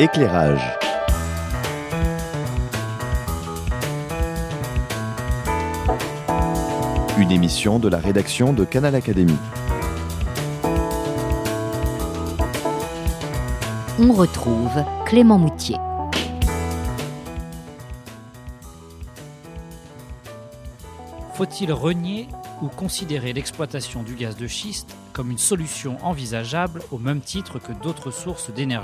Éclairage. Une émission de la rédaction de Canal Académie. On retrouve Clément Moutier. Faut-il renier ou considérer l'exploitation du gaz de schiste comme une solution envisageable au même titre que d'autres sources d'énergie ?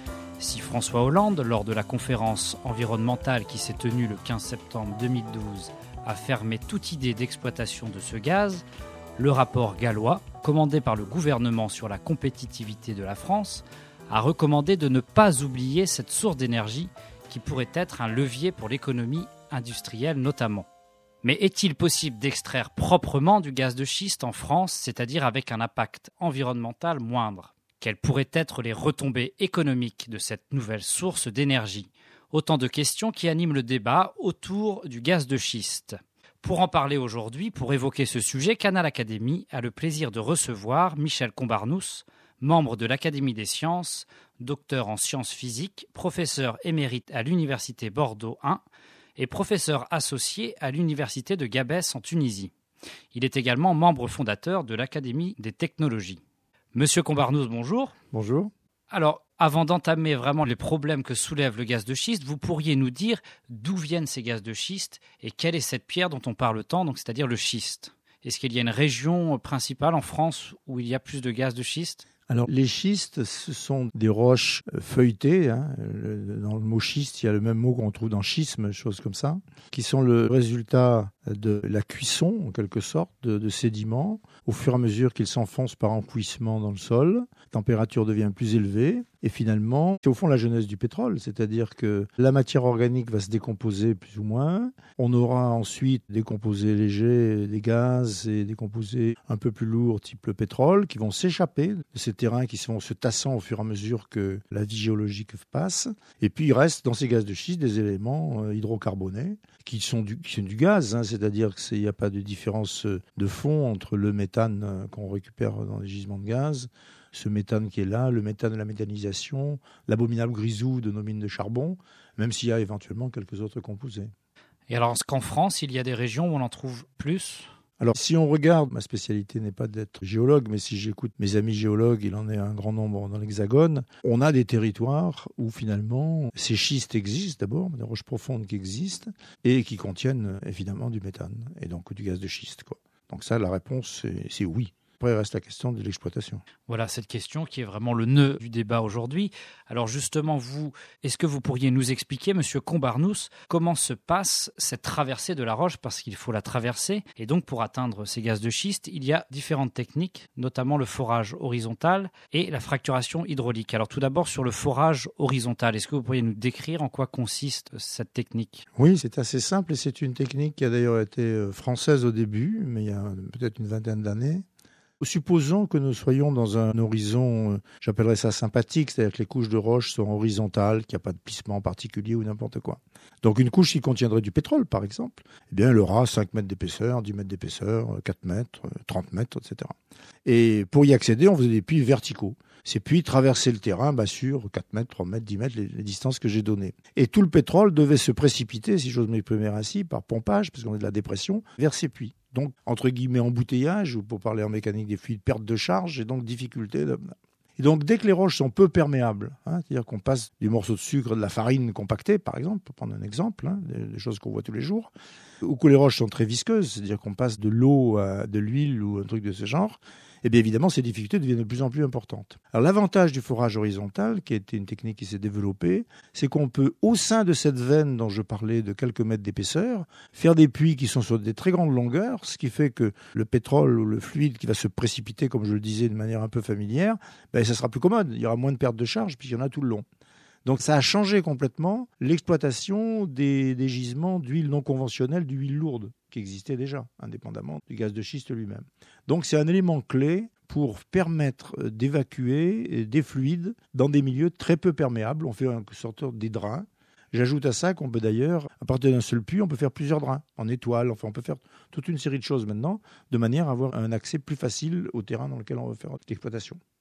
Si François Hollande, lors de la conférence environnementale qui s'est tenue le 15 septembre 2012, a fermé toute idée d'exploitation de ce gaz, le rapport gallois, commandé par le gouvernement sur la compétitivité de la France, a recommandé de ne pas oublier cette source d'énergie qui pourrait être un levier pour l'économie industrielle notamment. Mais est-il possible d'extraire proprement du gaz de schiste en France, c'est-à-dire avec un impact environnemental moindre ? Quelles pourraient être les retombées économiques de cette nouvelle source d'énergie ? Autant de questions qui animent le débat autour du gaz de schiste. Pour en parler aujourd'hui, pour évoquer ce sujet, Canal Académie a le plaisir de recevoir Michel Combarnous, membre de l'Académie des sciences, docteur en sciences physiques, professeur émérite à l'Université Bordeaux 1 et professeur associé à l'Université de Gabès en Tunisie. Il est également membre fondateur de l'Académie des technologies. Monsieur Combarnous, bonjour. Bonjour. Alors, avant d'entamer vraiment les problèmes que soulève le gaz de schiste, vous pourriez nous dire d'où viennent ces gaz de schiste et quelle est cette pierre dont on parle tant, donc c'est-à-dire le schiste ? Est-ce qu'il y a une région principale en France où il y a plus de gaz de schiste ? Alors, les schistes, ce sont des roches feuilletées. Dans le mot schiste, il y a le même mot qu'on trouve dans schisme, choses comme ça, qui sont le résultat de la cuisson, en quelque sorte, de sédiments. Au fur et à mesure qu'ils s'enfoncent par enfouissement dans le sol, la température devient plus élevée. Et finalement, c'est au fond la genèse du pétrole, c'est-à-dire que la matière organique va se décomposer plus ou moins. On aura ensuite des composés légers, des gaz et des composés un peu plus lourds, type le pétrole, qui vont s'échapper de ces terrains qui vont se tassant au fur et à mesure que la vie géologique passe. Et puis il reste dans ces gaz de schiste des éléments hydrocarbonés qui sont du gaz, c'est-à-dire qu'il n'y a pas de différence de fond entre le méthane qu'on récupère dans les gisements de gaz, ce méthane qui est là, le méthane de la méthanisation, l'abominable grisou de nos mines de charbon, même s'il y a éventuellement quelques autres composés. Et alors, est-ce qu'en France, il y a des régions où on en trouve plus ? Alors, si on regarde, ma spécialité n'est pas d'être géologue, mais si j'écoute mes amis géologues, il en est un grand nombre dans l'Hexagone, on a des territoires où finalement ces schistes existent d'abord, des roches profondes qui existent, et qui contiennent évidemment du méthane, et donc du gaz de schiste, quoi. Donc ça, la réponse, c'est oui. Après, il reste la question de l'exploitation. Voilà, cette question qui est vraiment le nœud du débat aujourd'hui. Alors justement, est-ce que vous pourriez nous expliquer, Monsieur Combarnous, comment se passe cette traversée de la roche, parce qu'il faut la traverser. Et donc, pour atteindre ces gaz de schiste, il y a différentes techniques, notamment le forage horizontal et la fracturation hydraulique. Alors tout d'abord, sur le forage horizontal, est-ce que vous pourriez nous décrire en quoi consiste cette technique ? Oui, c'est assez simple et c'est une technique qui a d'ailleurs été française au début, mais il y a peut-être une vingtaine d'années. Supposons que nous soyons dans un horizon, j'appellerais ça sympathique, c'est-à-dire que les couches de roche sont horizontales, qu'il n'y a pas de plissement particulier ou n'importe quoi. Donc une couche qui contiendrait du pétrole, par exemple, eh bien, elle aura 5 mètres d'épaisseur, 10 mètres d'épaisseur, 4 mètres, 30 mètres, etc. Et pour y accéder, on faisait des puits verticaux. Ces puits traversaient le terrain sur 4 mètres, 3 mètres, 10 mètres, les distances que j'ai données. Et tout le pétrole devait se précipiter, si j'ose m'exprimer ainsi, par pompage, parce qu'on est de la dépression, vers ces puits. Donc, entre guillemets, embouteillage, ou pour parler en mécanique des fluides, perte de charge, et donc difficulté. Et donc, dès que les roches sont peu perméables, c'est-à-dire qu'on passe du morceau de sucre, de la farine compactée, par exemple, pour prendre un exemple, des choses qu'on voit tous les jours, ou que les roches sont très visqueuses, c'est-à-dire qu'on passe de l'eau à de l'huile ou un truc de ce genre, et bien évidemment, ces difficultés deviennent de plus en plus importantes. Alors l'avantage du forage horizontal, qui a été une technique qui s'est développée, c'est qu'on peut, au sein de cette veine dont je parlais de quelques mètres d'épaisseur, faire des puits qui sont sur des très grandes longueurs, ce qui fait que le pétrole ou le fluide qui va se précipiter, comme je le disais de manière un peu familière, ça sera plus commode, il y aura moins de perte de charge puisqu'il y en a tout le long. Donc ça a changé complètement l'exploitation des gisements d'huile non conventionnelle, d'huile lourde, qui existait déjà, indépendamment du gaz de schiste lui-même. Donc c'est un élément clé pour permettre d'évacuer des fluides dans des milieux très peu perméables. On fait en sorte des drains. J'ajoute à ça qu'on peut d'ailleurs, à partir d'un seul puits, on peut faire plusieurs drains en étoile. Enfin, on peut faire toute une série de choses maintenant, de manière à avoir un accès plus facile au terrain dans lequel on veut faire l'exploitation.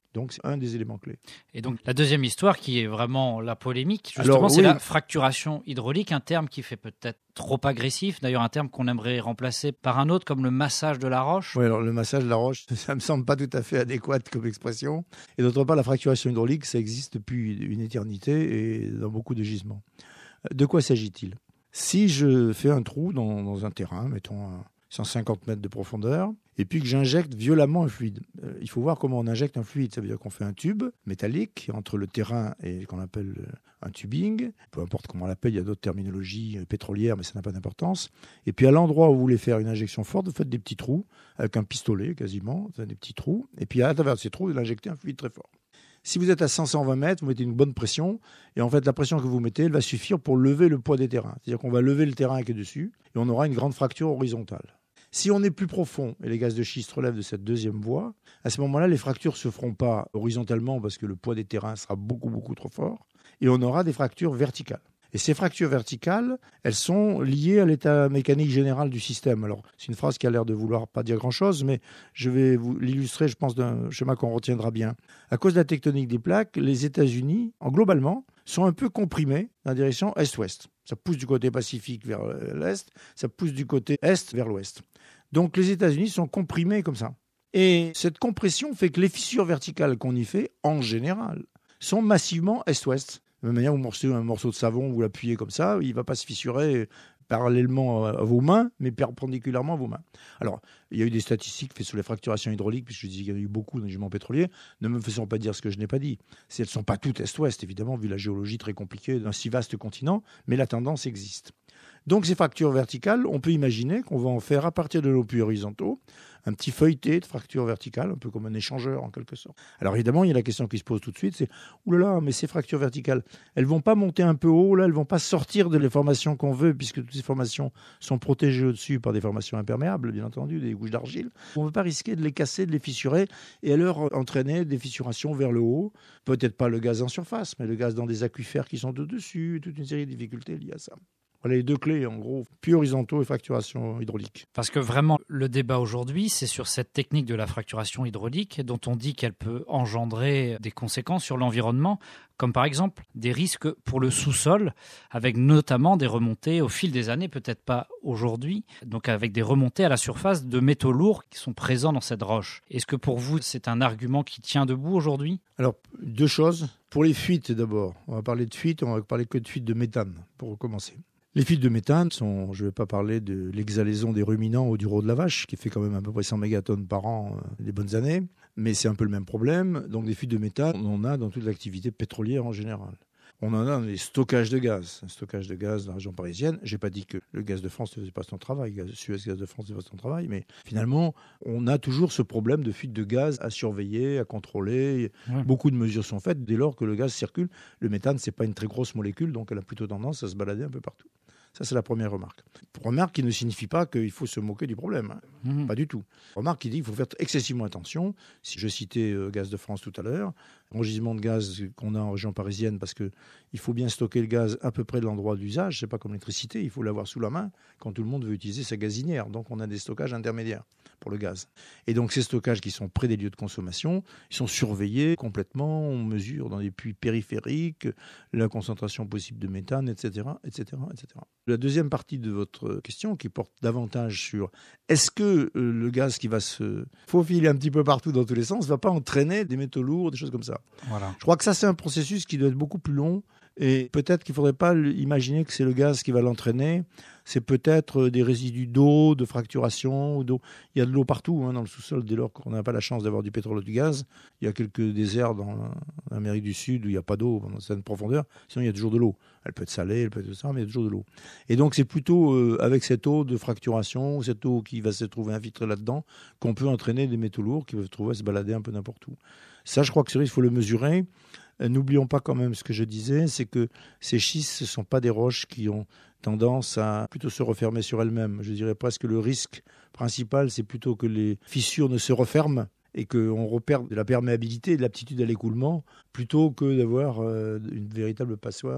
Donc, c'est un des éléments clés. Et donc, la deuxième histoire qui est vraiment la polémique, justement, c'est la fracturation hydraulique, un terme qui fait peut-être trop agressif. D'ailleurs, un terme qu'on aimerait remplacer par un autre, comme le massage de la roche. Oui, alors le massage de la roche, ça me semble pas tout à fait adéquat comme expression. Et d'autre part, la fracturation hydraulique, ça existe depuis une éternité et dans beaucoup de gisements. De quoi s'agit-il ? Si je fais un trou dans un terrain, mettons 150 mètres de profondeur, et puis que j'injecte violemment un fluide. Il faut voir comment on injecte un fluide. Ça veut dire qu'on fait un tube métallique entre le terrain et ce qu'on appelle un tubing. Peu importe comment on l'appelle, il y a d'autres terminologies pétrolières, mais ça n'a pas d'importance. Et puis à l'endroit où vous voulez faire une injection forte, vous faites des petits trous, avec un pistolet quasiment, des petits trous. Et puis à travers ces trous, vous injectez un fluide très fort. Si vous êtes à 520 mètres, vous mettez une bonne pression. Et en fait, la pression que vous mettez, elle va suffire pour lever le poids des terrains. C'est-à-dire qu'on va lever le terrain qui est dessus et on aura une grande fracture horizontale. Si on est plus profond et les gaz de schiste relèvent de cette deuxième voie, à ce moment-là, les fractures ne se feront pas horizontalement parce que le poids des terrains sera beaucoup, beaucoup trop fort. Et on aura des fractures verticales. Et ces fractures verticales, elles sont liées à l'état mécanique général du système. Alors, c'est une phrase qui a l'air de vouloir pas dire grand-chose, mais je vais vous l'illustrer, je pense, d'un schéma qu'on retiendra bien. À cause de la tectonique des plaques, les États-Unis, globalement, sont un peu comprimés dans la direction est-ouest. Ça pousse du côté Pacifique vers l'est, ça pousse du côté est vers l'ouest. Donc, les États-Unis sont comprimés comme ça. Et cette compression fait que les fissures verticales qu'on y fait, en général, sont massivement est-ouest. De la même manière, vous morcez un morceau de savon, vous l'appuyez comme ça, il ne va pas se fissurer parallèlement à vos mains, mais perpendiculairement à vos mains. Alors, il y a eu des statistiques faites sur les fracturations hydrauliques, puisque je dis qu'il y en a eu beaucoup dans les gisements pétroliers. Ne me faisons pas dire ce que je n'ai pas dit. Elles ne sont pas toutes est-ouest, évidemment, vu la géologie très compliquée d'un si vaste continent, mais la tendance existe. Donc, ces fractures verticales, on peut imaginer qu'on va en faire, à partir de nos puits horizontaux, un petit feuilleté de fractures verticales, un peu comme un échangeur en quelque sorte. Alors évidemment, il y a la question qui se pose tout de suite, c'est « Oulala, mais ces fractures verticales, elles ne vont pas monter un peu haut, là, elles ne vont pas sortir de les formations qu'on veut, puisque toutes ces formations sont protégées au-dessus par des formations imperméables, bien entendu, des couches d'argile. On ne veut pas risquer de les casser, de les fissurer, et alors entraîner des fissurations vers le haut. Peut-être pas le gaz en surface, mais le gaz dans des aquifères qui sont au-dessus, toute une série de difficultés liées à ça. Voilà les deux clés, en gros, puits horizontaux et fracturation hydraulique. Parce que vraiment, le débat aujourd'hui, c'est sur cette technique de la fracturation hydraulique dont on dit qu'elle peut engendrer des conséquences sur l'environnement, comme par exemple des risques pour le sous-sol, avec notamment des remontées au fil des années, peut-être pas aujourd'hui, donc avec des remontées à la surface de métaux lourds qui sont présents dans cette roche. Est-ce que pour vous, c'est un argument qui tient debout aujourd'hui ? Alors, deux choses. Pour les fuites d'abord, on va parler de fuites, on va parler que de fuites de méthane, pour commencer. Les fuites de méthane sont, je ne vais pas parler de l'exhalaison des ruminants ou du roux de la vache, qui fait quand même à peu près 100 mégatonnes par an des bonnes années, mais c'est un peu le même problème. Donc des fuites de méthane, on en a dans toute l'activité pétrolière en général. On en a dans les stockages de gaz. Un stockage de gaz dans la région parisienne. Je n'ai pas dit que le gaz de France ne faisait pas son travail, Suez Gaz de France ne faisait pas son travail, mais finalement, on a toujours ce problème de fuite de gaz à surveiller, à contrôler. Ouais. Beaucoup de mesures sont faites dès lors que le gaz circule. Le méthane, ce n'est pas une très grosse molécule, donc elle a plutôt tendance à se balader un peu partout. Ça, c'est la première remarque. Remarque qui ne signifie pas qu'il faut se moquer du problème. Pas du tout. Remarque qui dit qu'il faut faire excessivement attention. Si je citais Gaz de France tout à l'heure, un gisement de gaz qu'on a en région parisienne, parce qu'il faut bien stocker le gaz à peu près de l'endroit d'usage. C'est pas comme l'électricité, il faut l'avoir sous la main quand tout le monde veut utiliser sa gazinière. Donc on a des stockages intermédiaires pour le gaz. Et donc ces stockages qui sont près des lieux de consommation, ils sont surveillés complètement. On mesure dans des puits périphériques la concentration possible de méthane, etc., etc., etc. La deuxième partie de votre question, qui porte davantage sur est-ce que le gaz qui va se faufiler un petit peu partout dans tous les sens ne va pas entraîner des métaux lourds, des choses comme ça. Voilà. Je crois que ça, c'est un processus qui doit être beaucoup plus long et peut-être qu'il ne faudrait pas imaginer que c'est le gaz qui va l'entraîner. C'est peut-être des résidus d'eau, de fracturation, d'eau. Il y a de l'eau partout dans le sous-sol dès lors qu'on n'a pas la chance d'avoir du pétrole ou du gaz. Il y a quelques déserts dans l'Amérique du Sud où il n'y a pas d'eau pendant certaines profondeurs. Sinon, il y a toujours de l'eau. Elle peut être salée, elle peut être ça, mais il y a toujours de l'eau. Et donc, c'est plutôt avec cette eau de fracturation, cette eau qui va se trouver infiltrée là-dedans, qu'on peut entraîner des métaux lourds qui peuvent trouver à se balader un peu n'importe où. Ça, je crois que il faut le mesurer. N'oublions pas quand même ce que je disais, c'est que ces schistes, ce ne sont pas des roches qui ont tendance à plutôt se refermer sur elles-mêmes. Je dirais presque que le risque principal, c'est plutôt que les fissures ne se referment et qu'on repère de la perméabilité et de l'aptitude à l'écoulement, plutôt que d'avoir une véritable passoire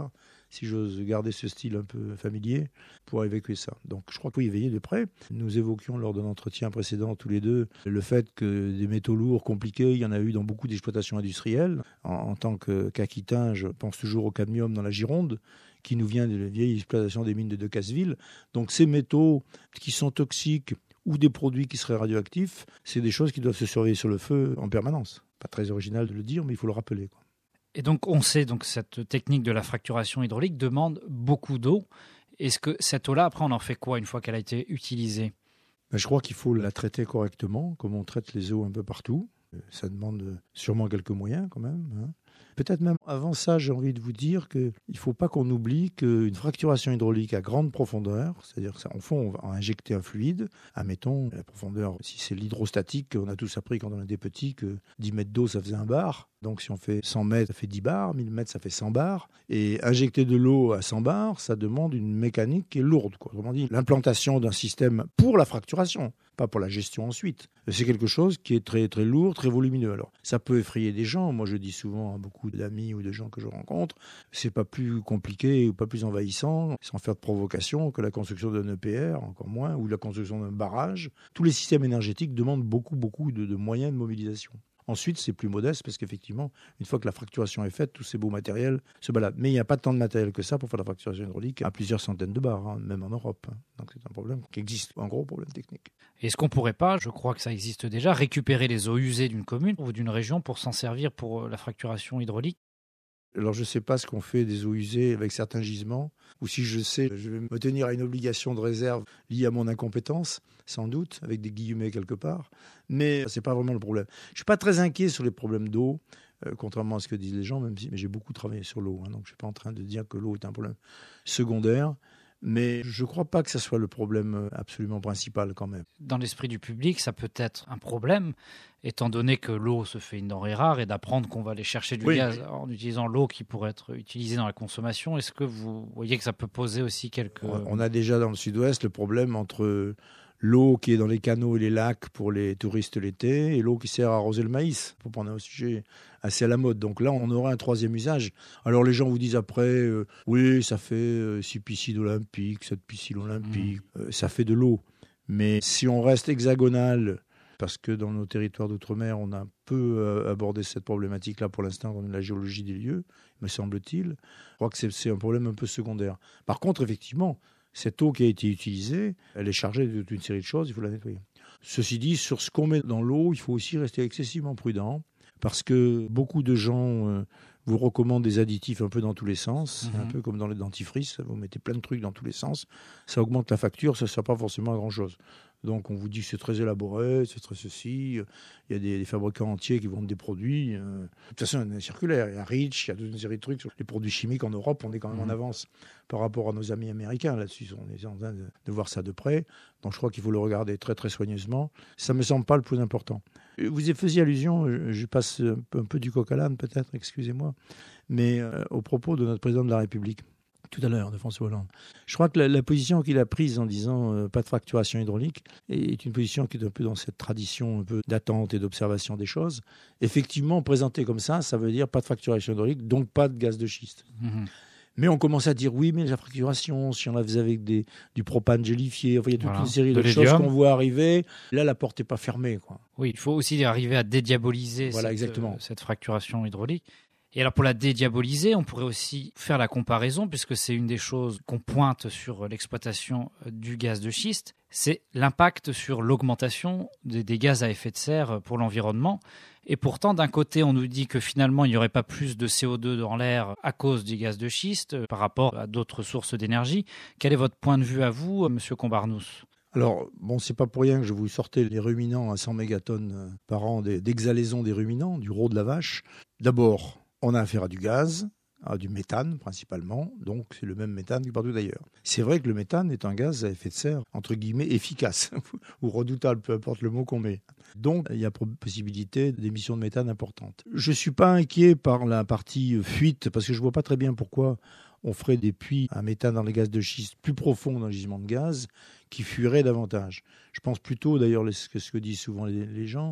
si j'ose garder ce style un peu familier, pour évacuer ça. Donc je crois qu'il faut y veiller de près. Nous évoquions lors d'un entretien précédent tous les deux le fait que des métaux lourds compliqués, il y en a eu dans beaucoup d'exploitations industrielles. En tant qu'Aquitain, je pense toujours au cadmium dans la Gironde, qui nous vient de la vieille exploitation des mines de Decazeville. Donc ces métaux qui sont toxiques ou des produits qui seraient radioactifs, c'est des choses qui doivent se surveiller sur le feu en permanence. Pas très original de le dire, mais il faut le rappeler, quoi. Et donc on sait que cette technique de la fracturation hydraulique demande beaucoup d'eau. Est-ce que cette eau-là, après, on en fait quoi une fois qu'elle a été utilisée ? Je crois qu'il faut la traiter correctement, comme on traite les eaux un peu partout. Ça demande sûrement quelques moyens quand même, hein. Peut-être même avant ça, j'ai envie de vous dire qu'il ne faut pas qu'on oublie qu'une fracturation hydraulique à grande profondeur, c'est-à-dire qu'en fond, on va injecter un fluide, admettons, la profondeur, si c'est l'hydrostatique, on a tous appris quand on était petit que 10 mètres d'eau, ça faisait un bar. Donc si on fait 100 mètres, ça fait 10 bars, 1000 mètres, ça fait 100 bars. Et injecter de l'eau à 100 bars, ça demande une mécanique qui est lourde, quoi. Autrement dit, l'implantation d'un système pour la fracturation, pas pour la gestion ensuite. C'est quelque chose qui est très, très lourd, très volumineux. Alors, ça peut effrayer des gens. Moi, je dis souvent à beaucoup d'amis ou de gens que je rencontre, c'est pas plus compliqué ou pas plus envahissant, sans faire de provocation, que la construction d'un EPR, encore moins, ou la construction d'un barrage. Tous les systèmes énergétiques demandent beaucoup, beaucoup de moyens de mobilisation. Ensuite, c'est plus modeste parce qu'effectivement, une fois que la fracturation est faite, tous ces beaux matériels se baladent. Mais il n'y a pas tant de matériel que ça pour faire la fracturation hydraulique à plusieurs centaines de bars, hein, même en Europe. Donc c'est un problème qui existe, un gros problème technique. Est-ce qu'on ne pourrait pas, je crois que ça existe déjà, récupérer les eaux usées d'une commune ou d'une région pour s'en servir pour la fracturation hydraulique ? Alors je ne sais pas ce qu'on fait des eaux usées avec certains gisements, ou si je sais, je vais me tenir à une obligation de réserve liée à mon incompétence, sans doute, avec des guillemets quelque part, mais ce n'est pas vraiment le problème. Je ne suis pas très inquiet sur les problèmes d'eau, contrairement à ce que disent les gens, même si mais j'ai beaucoup travaillé sur l'eau, hein, donc je ne suis pas en train de dire que l'eau est un problème secondaire. Mais je ne crois pas que ce soit le problème absolument principal quand même. Dans l'esprit du public, ça peut être un problème, étant donné que l'eau se fait une denrée rare et d'apprendre qu'on va aller chercher du gaz en utilisant l'eau qui pourrait être utilisée dans la consommation. Est-ce que vous voyez que ça peut poser aussi quelques... On a déjà dans le sud-ouest le problème entre l'eau qui est dans les canaux et les lacs pour les touristes l'été et l'eau qui sert à arroser le maïs, pour prendre un sujet assez à la mode. Donc là, on aura un troisième usage. Alors les gens vous disent après, oui, ça fait 6 piscines olympiques, 7 piscines olympiques, ça fait de l'eau. Mais si on reste hexagonal, parce que dans nos territoires d'outre-mer, on a un peu abordé cette problématique-là pour l'instant, dans la géologie des lieux, me semble-t-il, je crois que c'est un problème un peu secondaire. Par contre, effectivement, cette eau qui a été utilisée, elle est chargée de toute une série de choses, il faut la nettoyer. Ceci dit, sur ce qu'on met dans l'eau, il faut aussi rester excessivement prudent, parce que beaucoup de gens vous recommandent des additifs un peu dans tous les sens, un peu comme dans les dentifrices, vous mettez plein de trucs dans tous les sens, ça augmente la facture, ça ne sert pas forcément à grand-chose. Donc on vous dit que c'est très élaboré, c'est très ceci, il y a des fabricants entiers qui vendent des produits. De toute façon, il y a une circulaire, il y a Rich, il y a toute une série de trucs sur les produits chimiques en Europe, on est quand même en avance par rapport à nos amis américains là-dessus, on est en train de voir ça de près. Donc je crois qu'il faut le regarder très très soigneusement. Ça ne me semble pas le plus important. Vous y faisiez allusion, je passe un peu du coq à l'âne peut-être, excusez-moi, mais au propos de notre président de la République. Tout à l'heure, de François Hollande. Je crois que la position qu'il a prise en disant pas de fracturation hydraulique est une position qui est un peu dans cette tradition un peu d'attente et d'observation des choses. Effectivement, présenté comme ça veut dire pas de fracturation hydraulique, donc pas de gaz de schiste. Mais on commence à dire oui, mais la fracturation, si on la faisait avec du propane gélifié, enfin, il y a toute une série de choses qu'on voit arriver. Là, la porte n'est pas fermée, quoi. Oui, il faut aussi arriver à dédiaboliser cette fracturation hydraulique. Et alors pour la dédiaboliser, on pourrait aussi faire la comparaison, puisque c'est une des choses qu'on pointe sur l'exploitation du gaz de schiste, c'est l'impact sur l'augmentation des gaz à effet de serre pour l'environnement. Et pourtant, d'un côté, on nous dit que finalement, il n'y aurait pas plus de CO2 dans l'air à cause du gaz de schiste par rapport à d'autres sources d'énergie. Quel est votre point de vue à vous, Monsieur Combarnous ? Alors, bon, c'est pas pour rien que je vous sortais les ruminants à 100 mégatonnes par an d'exhalaison des ruminants, du rot de la vache. D'abord, on a affaire à du gaz, à du méthane principalement, donc c'est le même méthane que partout ailleurs. C'est vrai que le méthane est un gaz à effet de serre, entre guillemets, efficace, ou redoutable, peu importe le mot qu'on met. Donc il y a possibilité d'émissions de méthane importantes. Je ne suis pas inquiet par la partie fuite, parce que je ne vois pas très bien pourquoi on ferait des puits à méthane dans les gaz de schiste plus profonds dans le gisement de gaz qui fuiraient davantage. Je pense plutôt, d'ailleurs, ce que disent souvent les gens,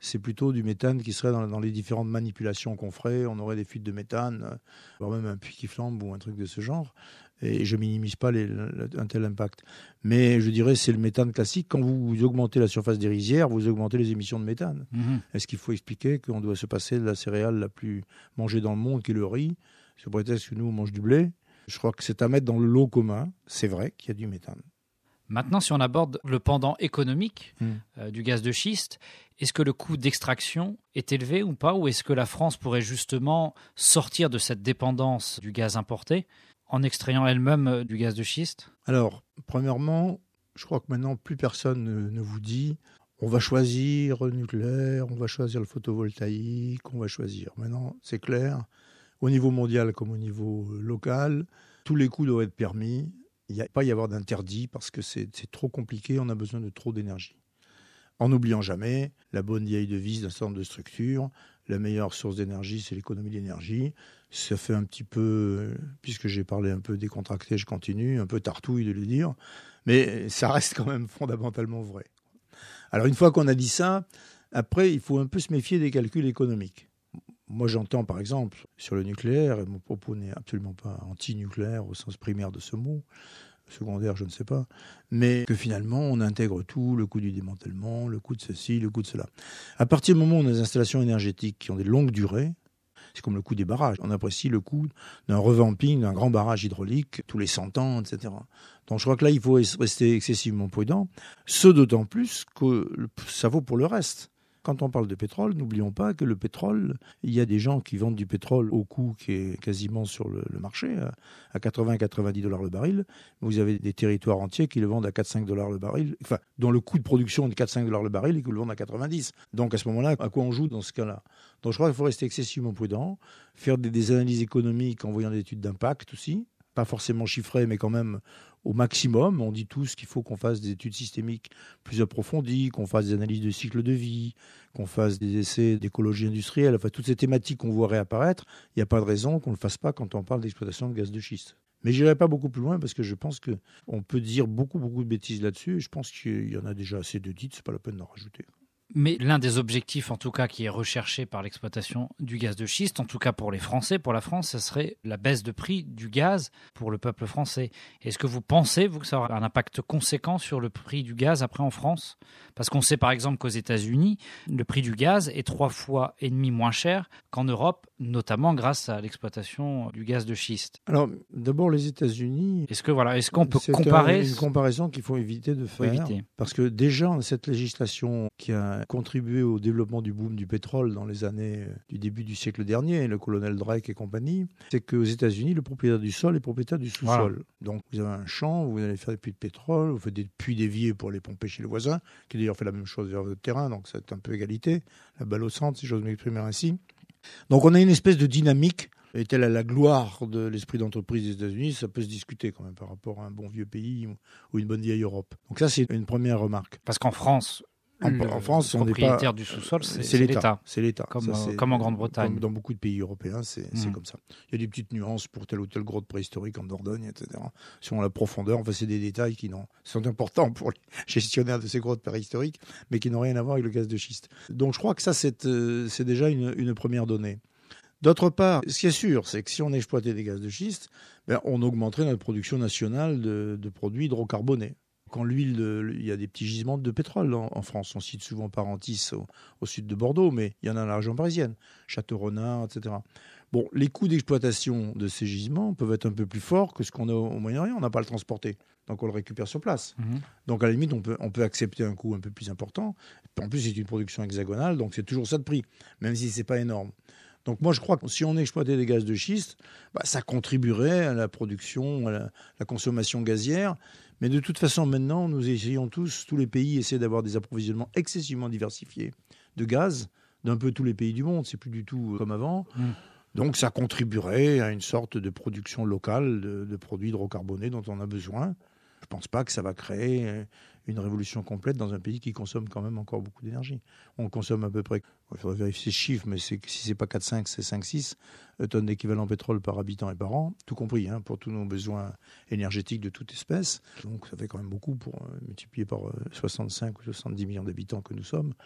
c'est plutôt du méthane qui serait dans les différentes manipulations qu'on ferait. On aurait des fuites de méthane, voire même un puits qui flambe ou un truc de ce genre. Et je minimise pas un tel impact. Mais je dirais c'est le méthane classique. Quand vous augmentez la surface des rizières, vous augmentez les émissions de méthane. Est-ce qu'il faut expliquer qu'on doit se passer de la céréale la plus mangée dans le monde, qui est le riz, sous prétexte que nous, on mange du blé? Je crois que c'est à mettre dans le lot commun. C'est vrai qu'il y a du méthane. Maintenant, si on aborde le pendant économique du gaz de schiste, est-ce que le coût d'extraction est élevé ou pas? Ou est-ce que la France pourrait justement sortir de cette dépendance du gaz importé en extrayant elle-même du gaz de schiste? Alors, premièrement, je crois que maintenant, plus personne ne vous dit on va choisir le nucléaire, on va choisir le photovoltaïque, on va choisir. Maintenant, c'est clair, au niveau mondial comme au niveau local, tous les coûts doivent être permis. Il n'y a pas y avoir d'interdit parce que c'est trop compliqué, on a besoin de trop d'énergie. En n'oubliant jamais la bonne vieille devise d'un certain nombre de structures, la meilleure source d'énergie, c'est l'économie d'énergie. Ça fait un petit peu, puisque j'ai parlé un peu décontracté, je continue, un peu tartouille de le dire, mais ça reste quand même fondamentalement vrai. Alors une fois qu'on a dit ça, après il faut un peu se méfier des calculs économiques. Moi j'entends par exemple sur le nucléaire, et mon propos n'est absolument pas anti-nucléaire au sens primaire de ce mot, secondaire je ne sais pas, mais que finalement on intègre tout, le coût du démantèlement, le coût de ceci, le coût de cela. À partir du moment où on a des installations énergétiques qui ont des longues durées, c'est comme le coût des barrages. On apprécie le coût d'un revamping d'un grand barrage hydraulique tous les 100 ans, etc. Donc je crois que là, il faut rester excessivement prudent. Ce d'autant plus que ça vaut pour le reste. Quand on parle de pétrole, n'oublions pas que le pétrole, il y a des gens qui vendent du pétrole au coût qui est quasiment sur le marché, à 80-90 $ le baril. Vous avez des territoires entiers qui le vendent à 4-5 $ le baril, enfin, dont le coût de production est de 4-5 $ le baril et qui le vendent à 90. Donc à ce moment-là, à quoi on joue dans ce cas-là? Donc je crois qu'il faut rester excessivement prudent, faire des analyses économiques en voyant des études d'impact aussi, pas forcément chiffrées, mais quand même au maximum. On dit tous qu'il faut qu'on fasse des études systémiques plus approfondies, qu'on fasse des analyses de cycle de vie, qu'on fasse des essais d'écologie industrielle. Enfin, toutes ces thématiques qu'on voit réapparaître, il n'y a pas de raison qu'on ne le fasse pas quand on parle d'exploitation de gaz de schiste. Mais je n'irai pas beaucoup plus loin parce que je pense qu'on peut dire beaucoup de bêtises là-dessus. Et je pense qu'il y en a déjà assez de dites, ce n'est pas la peine d'en rajouter. Mais l'un des objectifs, en tout cas, qui est recherché par l'exploitation du gaz de schiste, en tout cas pour les Français, pour la France, ce serait la baisse de prix du gaz pour le peuple français. Est-ce que vous pensez, vous, que ça aura un impact conséquent sur le prix du gaz après en France? Parce qu'on sait par exemple qu'aux États-Unis, le prix du gaz est 3,5 fois moins cher qu'en Europe, notamment grâce à l'exploitation du gaz de schiste. Alors, d'abord, les États-Unis... Est-ce qu'on peut comparer? C'est une comparaison qu'il faut éviter de faire. Parce que déjà, cette législation qui a contribué au développement du boom du pétrole dans les années du début du siècle dernier, le colonel Drake et compagnie, c'est qu'aux États-Unis, le propriétaire du sol est propriétaire du sous-sol. Voilà. Donc, vous avez un champ, vous allez faire des puits de pétrole, vous faites des puits d'évier pour les pomper chez le voisin, qui d'ailleurs fait la même chose vers votre terrain, donc c'est un peu égalité, la balle au centre, si j'ose m'exprimer ainsi. Donc, on a une espèce de dynamique. Est-elle à la gloire de l'esprit d'entreprise des États-Unis? Ça peut se discuter quand même par rapport à un bon vieux pays ou une bonne vieille Europe. Donc ça, c'est une première remarque. Parce qu'en France... En France, le propriétaire du sous-sol, c'est l'État. C'est l'État. Comme en Grande-Bretagne. Comme dans beaucoup de pays européens, c'est comme ça. Il y a des petites nuances pour telle ou telle grotte préhistorique en Dordogne, etc. Sur la profondeur, enfin, c'est des détails qui sont importants pour les gestionnaires de ces grottes préhistoriques, mais qui n'ont rien à voir avec le gaz de schiste. Donc je crois que ça, c'est déjà une première donnée. D'autre part, ce qui est sûr, c'est que si on exploitait des gaz de schiste, on augmenterait notre production nationale de produits hydrocarbonés. Quand l'huile, il y a des petits gisements de pétrole en France. On cite souvent Parentis au sud de Bordeaux, mais il y en a dans la région parisienne, Château-Renard, etc. Bon, les coûts d'exploitation de ces gisements peuvent être un peu plus forts que ce qu'on a au Moyen-Orient. On n'a pas à le transporter, donc on le récupère sur place. Donc à la limite, on peut accepter un coût un peu plus important. En plus, c'est une production hexagonale, donc c'est toujours ça de prix, même si ce n'est pas énorme. Donc moi, je crois que si on exploitait des gaz de schiste, ça contribuerait à la production, à la consommation gazière. Mais de toute façon, maintenant, nous essayons tous les pays essaient d'avoir des approvisionnements excessivement diversifiés de gaz d'un peu tous les pays du monde. C'est plus du tout comme avant. Donc ça contribuerait à une sorte de production locale de produits hydrocarbonés dont on a besoin. Je ne pense pas que ça va créer une révolution complète dans un pays qui consomme quand même encore beaucoup d'énergie. On consomme à peu près, il faudrait vérifier ces chiffres, mais si ce n'est pas 4-5, c'est 5-6 tonnes d'équivalent pétrole par habitant et par an, tout compris, pour tous nos besoins énergétiques de toute espèce. Donc ça fait quand même beaucoup pour multiplier par 65 ou 70 millions d'habitants que nous sommes.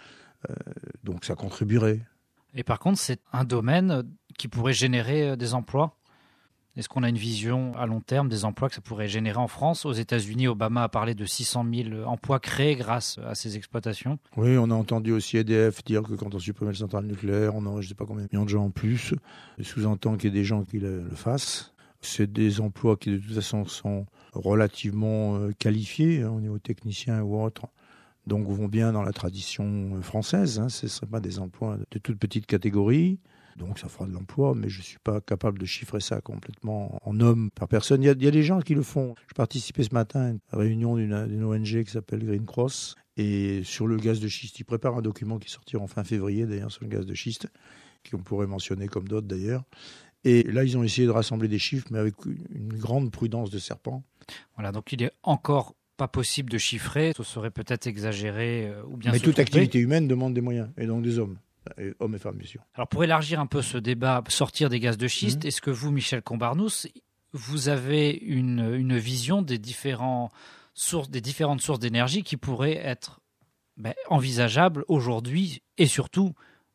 Donc ça contribuerait. Et par contre, c'est un domaine qui pourrait générer des emplois. Est-ce qu'on a une vision à long terme des emplois que ça pourrait générer en France ? Aux États-Unis, Obama a parlé de 600 000 emplois créés grâce à ces exploitations. Oui, on a entendu aussi EDF dire que quand on supprimait les centrales nucléaires, on aurait je ne sais pas combien de millions de gens en plus. Je sous-entend qu'il y ait des gens qui le fassent. C'est des emplois qui de toute façon sont relativement qualifiés au niveau technicien ou autre. Donc vont bien dans la tradition française. Ce ne seraient pas des emplois de toute petite catégorie. Donc ça fera de l'emploi, mais je ne suis pas capable de chiffrer ça complètement en hommes par personne. Il y a des gens qui le font. Je participais ce matin à une réunion d'une ONG qui s'appelle Green Cross. Et sur le gaz de schiste, ils préparent un document qui sortira en fin février d'ailleurs sur le gaz de schiste, qu'on pourrait mentionner comme d'autres d'ailleurs. Et là, ils ont essayé de rassembler des chiffres, mais avec une grande prudence de serpent. Voilà, donc il est encore pas possible de chiffrer. Ce serait peut-être exagéré ou bien mais se toute tromper. activité humaine demande des moyens, et donc des hommes. Hommes et femmes, bien sûr. Alors pour élargir un peu ce débat, sortir des gaz de schiste, est-ce que vous, Michel Combarnous, vous avez une vision des différentes sources d'énergie qui pourraient être envisageables aujourd'hui et surtout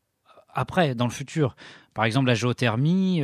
après, dans le futur ? Par exemple, la géothermie,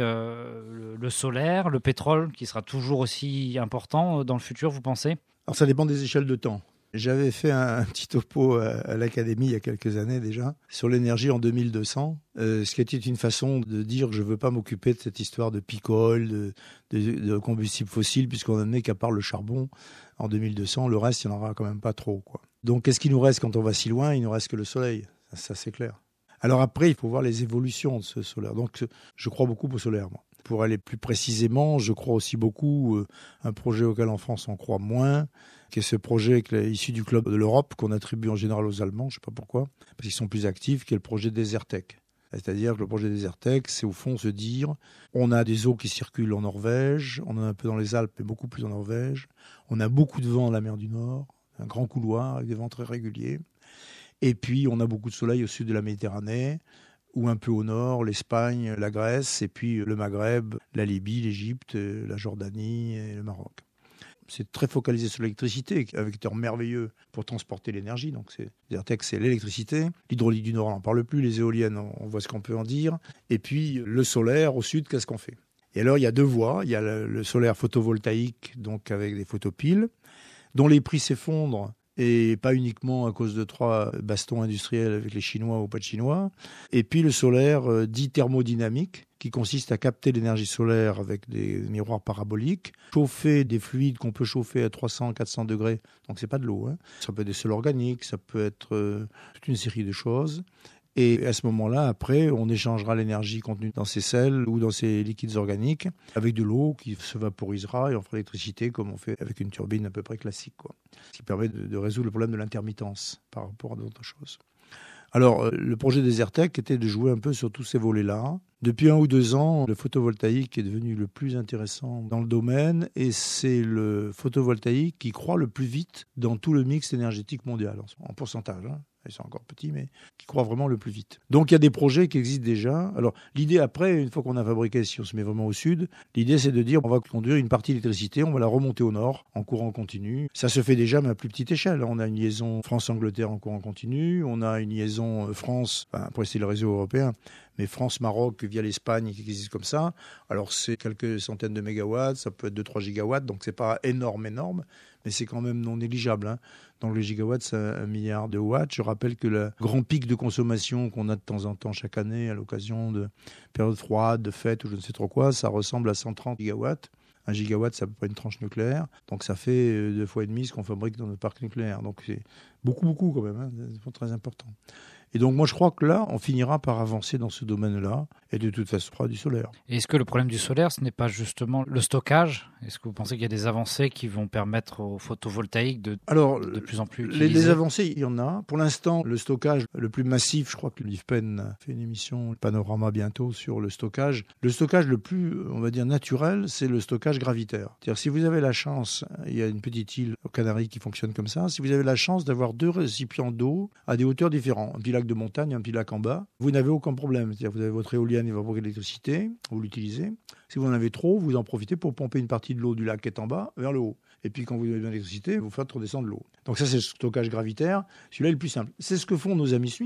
le solaire, le pétrole, qui sera toujours aussi important dans le futur, vous pensez ? Alors ça dépend des échelles de temps. J'avais fait un petit topo à l'Académie il y a quelques années déjà sur l'énergie en 2200, ce qui était une façon de dire que je ne veux pas m'occuper de cette histoire de picole, de combustibles fossiles, puisqu'on admet qu'à part le charbon, en 2200, le reste, il n'y en aura quand même pas trop, quoi. Donc qu'est-ce qu'il nous reste quand on va si loin ? Il nous reste que le soleil, ça c'est clair. Alors après, il faut voir les évolutions de ce solaire. Donc je crois beaucoup au solaire, moi. Pour aller plus précisément, je crois aussi beaucoup à un projet auquel en France on croit moins, qui est ce projet issu du Club de l'Europe, qu'on attribue en général aux Allemands, je ne sais pas pourquoi, parce qu'ils sont plus actifs, qui est le projet Desertec. C'est-à-dire que le projet Desertec, c'est au fond se dire, on a des eaux qui circulent en Norvège, on en a un peu dans les Alpes, mais beaucoup plus en Norvège, on a beaucoup de vent dans la mer du Nord, un grand couloir avec des vents très réguliers, et puis on a beaucoup de soleil au sud de la Méditerranée, ou un peu au nord, l'Espagne, la Grèce, et puis le Maghreb, la Libye, l'Égypte, la Jordanie et le Maroc. C'est très focalisé sur l'électricité, avec des terres merveilleux pour transporter l'énergie. Donc Desertec, c'est l'électricité. L'hydraulique du Nord, on n'en parle plus. Les éoliennes, on voit ce qu'on peut en dire. Et puis le solaire au sud, qu'est-ce qu'on fait ? Et alors, il y a deux voies. Il y a le solaire photovoltaïque, donc avec des photopiles, dont les prix s'effondrent. Et pas uniquement à cause de 3 bastons industriels avec les Chinois ou pas de Chinois. Et puis le solaire dit thermodynamique, qui consiste à capter l'énergie solaire avec des miroirs paraboliques, chauffer des fluides qu'on peut chauffer à 300-400 degrés. Donc c'est pas de l'eau. Ça peut être des sols organiques, ça peut être toute une série de choses. Et à ce moment-là, après, on échangera l'énergie contenue dans ces sels ou dans ces liquides organiques avec de l'eau qui se vaporisera et on fera l'électricité comme on fait avec une turbine à peu près classique, quoi. Ce qui permet de résoudre le problème de l'intermittence par rapport à d'autres choses. Alors, le projet Desertec était de jouer un peu sur tous ces volets-là. Depuis 1 ou 2 ans, le photovoltaïque est devenu le plus intéressant dans le domaine et c'est le photovoltaïque qui croît le plus vite dans tout le mix énergétique mondial, en pourcentage. Ils sont encore petits, mais qui croient vraiment le plus vite. Donc il y a des projets qui existent déjà. Alors l'idée après, une fois qu'on a fabriqué, si on se met vraiment au sud, l'idée c'est de dire on va conduire une partie d'électricité, on va la remonter au nord en courant continu. Ça se fait déjà mais à plus petite échelle. On a une liaison France-Angleterre en courant continu, on a une liaison France, après c'est le réseau européen, mais France-Maroc via l'Espagne qui existe comme ça. Alors c'est quelques centaines de mégawatts, ça peut être 2-3 gigawatts, donc c'est pas énorme, mais c'est quand même non négligeable. Donc les gigawatts, c'est 1 milliard de watts. Je rappelle que le grand pic de consommation qu'on a de temps en temps chaque année à l'occasion de périodes froides, de fêtes ou je ne sais trop quoi, ça ressemble à 130 gigawatts. 1 gigawatt, c'est à peu près une tranche nucléaire. Donc ça fait 2 fois et demi ce qu'on fabrique dans notre parc nucléaire. Donc c'est beaucoup quand même. C'est très important. Et donc moi je crois que là, on finira par avancer dans ce domaine-là. Et de toute façon, ce sera du solaire. Et est-ce que le problème du solaire, ce n'est pas justement le stockage ? Est-ce que vous pensez qu'il y a des avancées qui vont permettre au photovoltaïque de plus en plus utiliser ? Les avancées, il y en a. Pour l'instant, le stockage le plus massif, je crois que l'IFPEN fait une émission, le Panorama bientôt, sur le stockage. Le stockage le plus, on va dire, naturel, c'est le stockage gravitaire. C'est-à-dire si vous avez la chance, il y a une petite île aux Canaries qui fonctionne comme ça, si vous avez la chance d'avoir 2 récipients d'eau à des hauteurs différentes, un petit lac de montagne, un petit lac en bas, vous n'avez aucun problème. C'est-à-dire vous avez votre éolienne, il va provoquer de l'électricité, vous l'utilisez. Si vous en avez trop, vous en profitez pour pomper une partie de l'eau du lac qui est en bas vers le haut. Et puis quand vous avez besoin d'électricité, vous faites redescendre l'eau. Donc ça, c'est le stockage gravitaire. Celui-là est le plus simple. C'est ce que font nos amis suisses.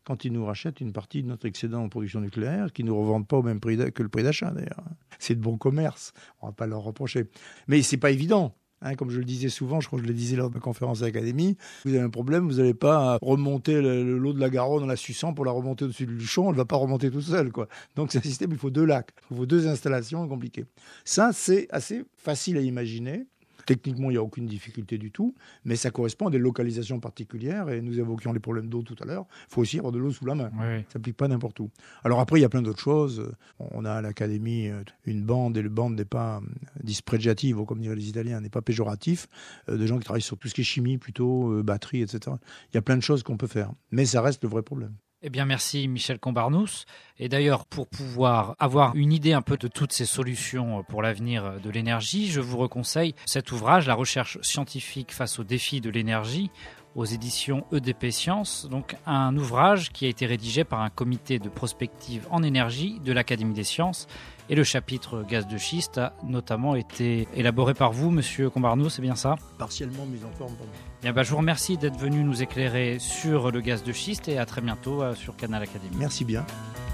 quand ils nous rachètent une partie de notre excédent en production nucléaire, qu'ils ne nous revendent pas au même prix que le prix d'achat d'ailleurs. C'est de bon commerce, on ne va pas leur reprocher. Mais ce n'est pas évident. Comme je le disais souvent, je crois que je le disais lors de ma conférence à l'Académie, vous avez un problème, vous n'allez pas remonter l'eau de la Garonne en la suçant pour la remonter au-dessus du Luchon, elle ne va pas remonter tout seul, quoi. Donc c'est un système, il faut 2 lacs, il faut 2 installations, c'est compliqué. Ça, c'est assez facile à imaginer. Techniquement, il n'y a aucune difficulté du tout, mais ça correspond à des localisations particulières, et nous évoquions les problèmes d'eau tout à l'heure, il faut aussi avoir de l'eau sous la main, Oui. ça ne s'applique pas n'importe où. Alors après, il y a plein d'autres choses, on a à l'Académie une bande, et le bande n'est pas dispregiativo, comme diraient les Italiens, n'est pas péjoratif, de gens qui travaillent sur tout ce qui est chimie, plutôt batterie, etc. Il y a plein de choses qu'on peut faire, mais ça reste le vrai problème. Eh bien, merci Michel Combarnous. Et d'ailleurs, pour pouvoir avoir une idée un peu de toutes ces solutions pour l'avenir de l'énergie, je vous reconseille cet ouvrage, La recherche scientifique face aux défis de l'énergie, aux éditions EDP Sciences. Donc, un ouvrage qui a été rédigé par un comité de prospective en énergie de l'Académie des sciences. Et le chapitre gaz de schiste a notamment été élaboré par vous, monsieur Combarnous, c'est bien ça ? Partiellement mise en forme. Bien, je vous remercie d'être venu nous éclairer sur le gaz de schiste et à très bientôt sur Canal Académie. Merci bien.